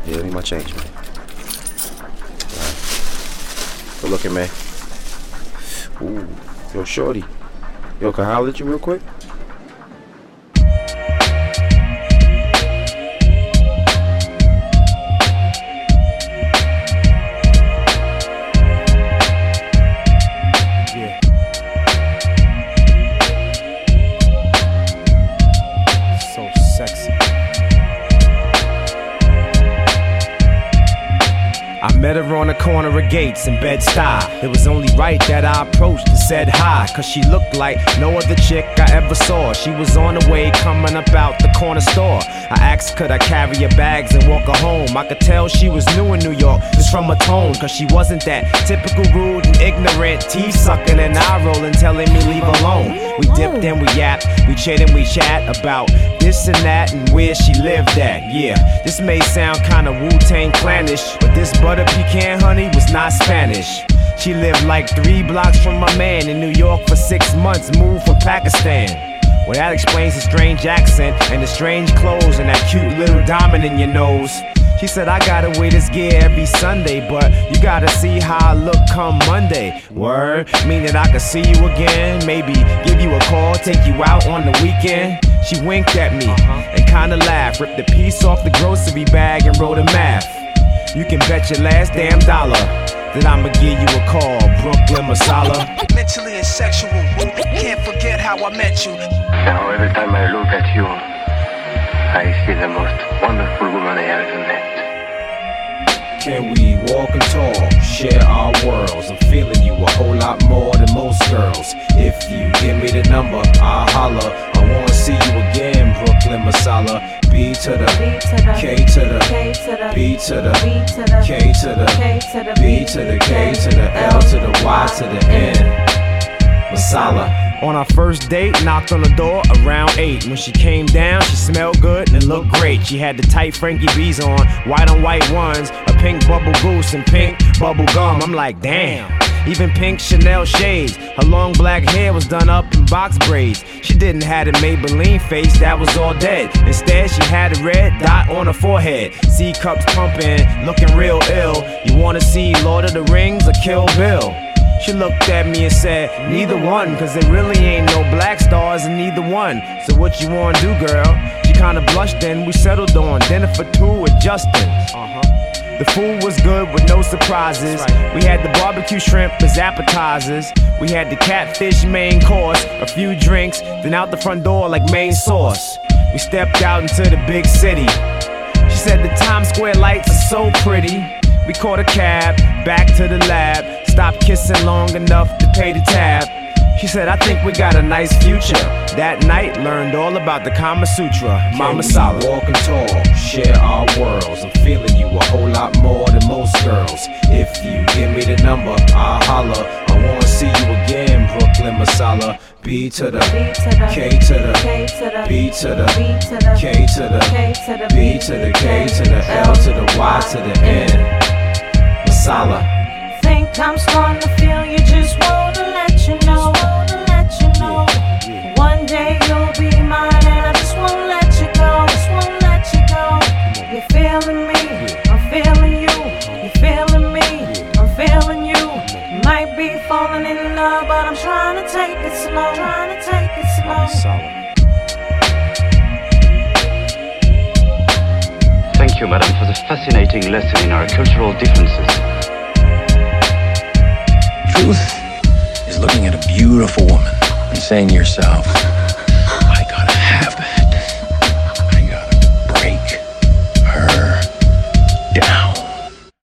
Yeah, let me my change, man. Good looking, man. Ooh, yo, shorty. Yo, can I holler at you real quick? Met her on the corner of Gates in Bed-Stuy. It was only right that I approached and said hi, cause she looked like no other chick I ever saw. She was on the way coming up out the corner store. I asked could I carry her bags and walk her home. I could tell she was new in New York just from her tone, cause she wasn't that typical rude and ignorant, teeth sucking and eye rolling telling me leave alone. We dipped and we yapped, we chit and we chat about this and that and where she lived at. Yeah, this may sound kinda Wu-Tang Clanish, but this butter pecan honey was not Spanish. She lived like 3 blocks from my man in New York for 6 months, moved from Pakistan. Well, that explains the strange accent and the strange clothes and that cute little diamond in your nose. She said I gotta wear this gear every Sunday, but you gotta see how I look come Monday. Word, meaning I could see you again, maybe give you a call, take you out on the weekend. She winked at me and kinda laughed, ripped a piece off the grocery bag and wrote a math. You can bet your last damn dollar that I'ma give you a call, Brooklyn Masala. Mentally and sexual, can't forget how I met you. Now every time I look at you, I see the most wonderful woman I ever met. Can we walk and talk, share our worlds? I'm feeling you a whole lot more than most girls. If you give me the number, I'll holler. I wanna see you again, Brooklyn Masala. B to the K to the B to the K to the B to the K to the L to the Y to the N. Masala. On our first date, knocked on the door around 8. When she came down, she smelled good and looked great. She had the tight Frankie B's on white ones, a pink bubble goose and pink bubble gum. I'm like, damn. Even pink Chanel shades. Her long black hair was done up in box braids. She didn't have a Maybelline face, that was all dead. Instead, she had a red dot on her forehead. C cups pumping, looking real ill. You wanna see Lord of the Rings or Kill Bill? She looked at me and said, neither one, cause there really ain't no black stars in neither one. So what you wanna do, girl? She kinda blushed and we settled on dinner for 2 with Justin. The food was good with no surprises. We had the barbecue shrimp as appetizers. We had the catfish main course, a few drinks, then out the front door like main sauce. We stepped out into the big city. She said the Times Square lights are so pretty. We caught a cab, back to the lab. Stopped kissing long enough to pay the tab. She said, I think we got a nice future. That night, learned all about the Kama Sutra. Mama Sala. Walk and talk, share our worlds. I'm feeling you a whole lot more than most girls. If you give me the number, I'll holler. I wanna see you again, Brooklyn Masala. B to the K to the B to the K to the B to the K to the L to the Y to the N. Masala. Think I'm starting to feel you, just wanna let you know. One day you'll be mine and I just won't let you go. You're feeling me, I'm feeling you. You're feeling me, I'm feeling you. Might be falling in love, but I'm trying to take it slow. Thank you, madam, for the fascinating lesson in our cultural differences. Truth is looking at a beautiful woman and saying to yourself,